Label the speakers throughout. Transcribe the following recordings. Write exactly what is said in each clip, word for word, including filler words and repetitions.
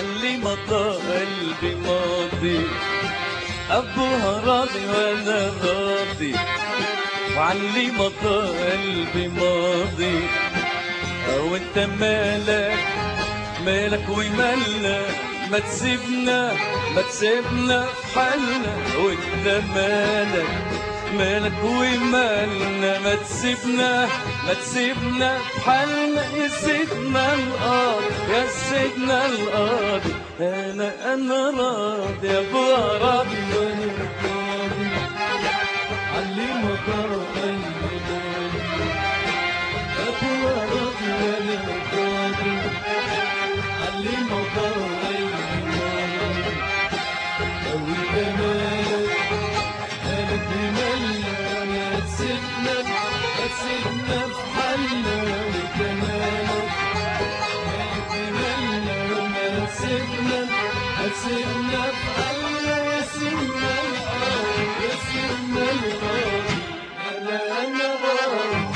Speaker 1: وعلي مضى قلبي ماضي، أبوها راضي وأنا راضي، وعلي مضى قلبي ماضي. وانت مالك مالك ومالنا، ما تسيبنا ما تسيبنا في حالنا. وانت مالك مالك ومالنا، ما تسيبنا ما تسيبنا في حالنا. يا سيدنا القاضي يا سيدنا القاضي، انا انا راضي يا ابوها راضي وانا راضي. علي مطر قلبي ماضي، ابوها راضي وانا راضي. علي مطر قلبي ماضي، وانت مالك مالك ومالنا، ما تسيبنا ما تسيبنا في حالنا. وانت مالك مالك ومالنا، ما تسيبنا ما تسيبنا في حالنا. يا سيدنا القاضي يا سيدنا القاضي، انا انا راضي.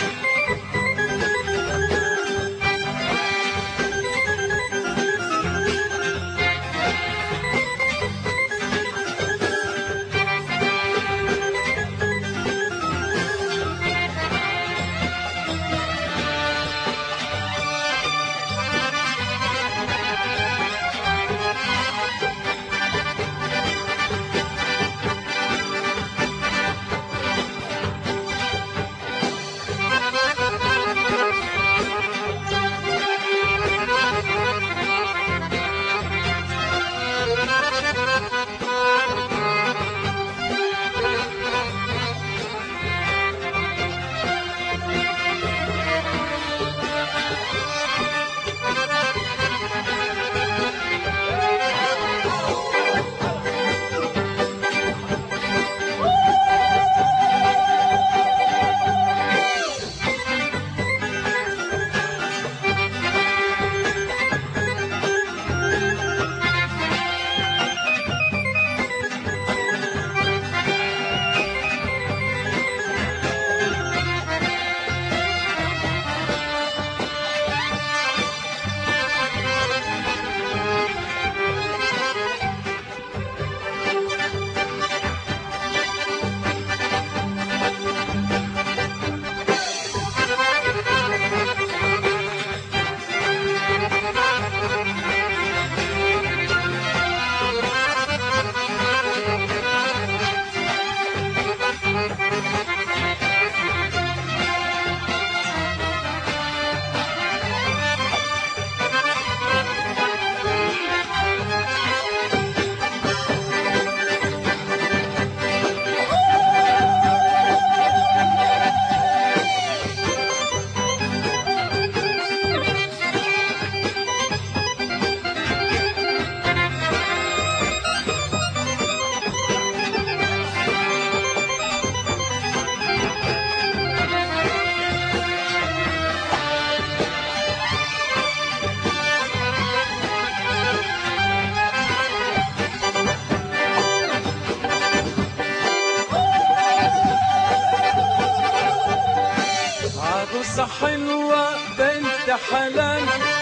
Speaker 1: عروسة حلوة بنت حلال،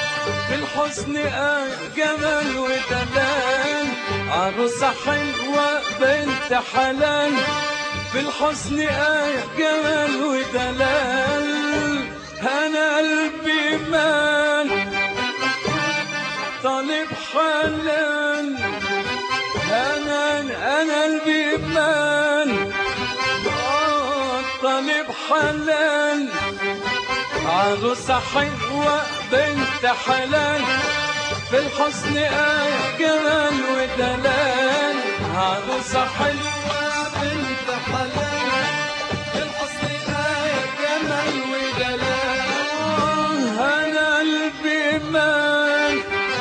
Speaker 1: في الحسن آية جمال ودلال. عروسة حلوة بنت حلال، في الحسن آية جمال ودلال. أنا قلبي مال طالب حلال، أنا أنا قلبي مال طالب حلال. عروسة حلوة بنت حلال، في الحسن آية جمال ودلال. عروسة حلوة بنت حلال، في الحسن آية جمال ودلال. أنا قلبي مال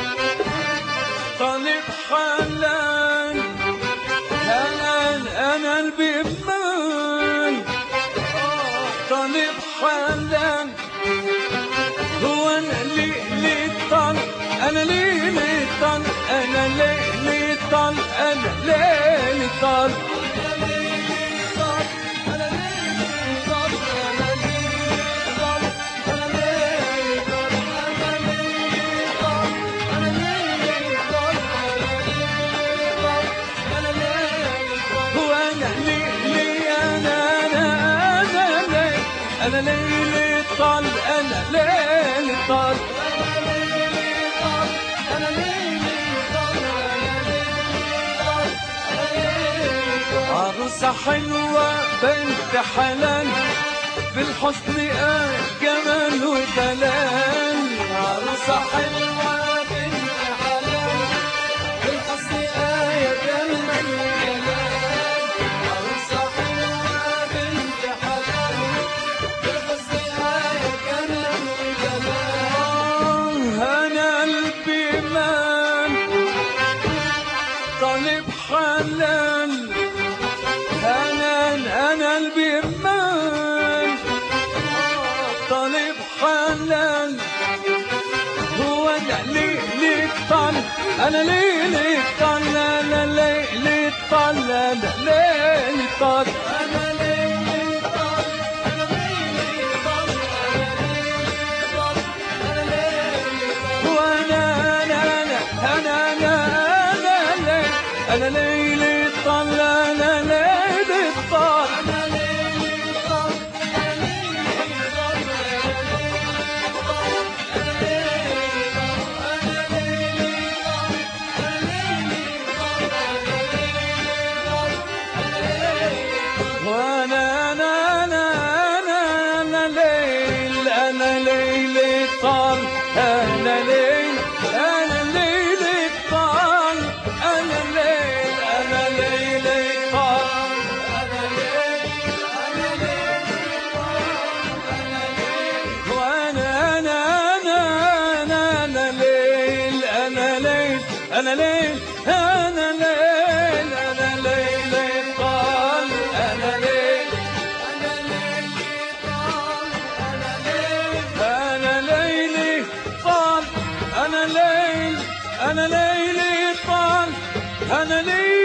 Speaker 1: طالب حلال، أنا أنا قلبي مال طالب حلال. هو أنا ليه ليه طال أنا ليه ليه طال أنا ليه ليه طال أنا ليه ليه طال أنا ليلي طال أنا ليلي طال أنا ليلي طال عروسة حلوة بنت حلال في الحسن آه جمال ودلال عروسة حلوة بنت حلال في الحسن آه جمال ودلال عروسة حلوة بنت حلال في الحسن آه جمال ودلال أنا قلبي مان طالب حلال أنا أنا قلبي مان طالب حلال هو ده ليلي طال أنا ليلي طال أنا ليلي طال أنا ليلي طال أنا ليلي طال أنا ليلي طال أنا ليلي طال وأنا أنا أنا أنا أنا أنا ليلي طال أنا ليلي طال أنا ليلي طال وانا انا انا انا انا ليل انا ليلي طال انا ليل انا ليلي طال انا ليل انا ليلي طال انا ليل انا ليلي طال انا ليل وانا انا انا انا انا ليل انا ليل انا ليل انا ليل انا ليلي طال انا ليل انا ليلي طال انا ليل انا ليلي طال انا ليل انا ليلي طال انا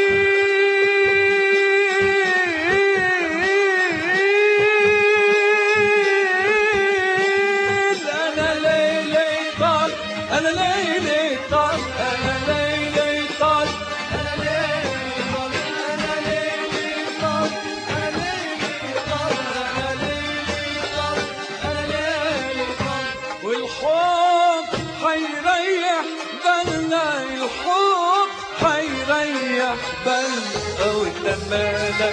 Speaker 1: ليل انا ليلي طال انا ليلي طال انا ليلي طال انا ليلي طال انا ليلي طال انا ليلي طال انا ليلي طال انا ليلي طال والحب حيريح بالنا الحب حيريح بالنا وانت مالك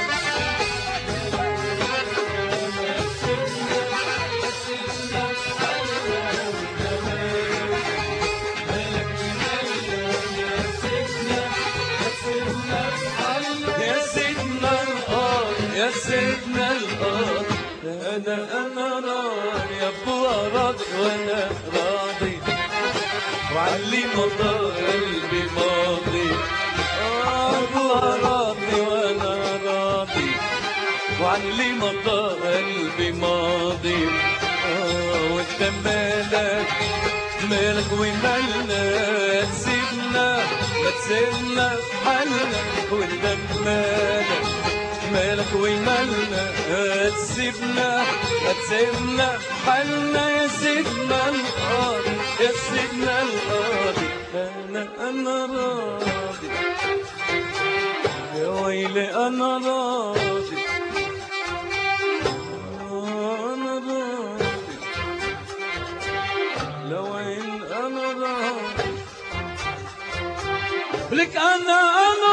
Speaker 1: يا سيدنا القاضي يا سيدنا القاضي انا انا راضي يا ابو راضي وانا راضي وعلي مضى قلبي ماضي ابو راضي وانا راضي وعلي مضى قلبي ماضي اه وانت مالك مالك ومالنا تسيبنا ما تسيبنا في حالنا وانت مالك مالك ومالنا تسيبنا ما تسيبنا في حالنا يا سيدنا القاضي يا سيدنا القاضي انا انا راضي يا ويلي انا راضي انا راضي لو ان انا راضي لك انا انا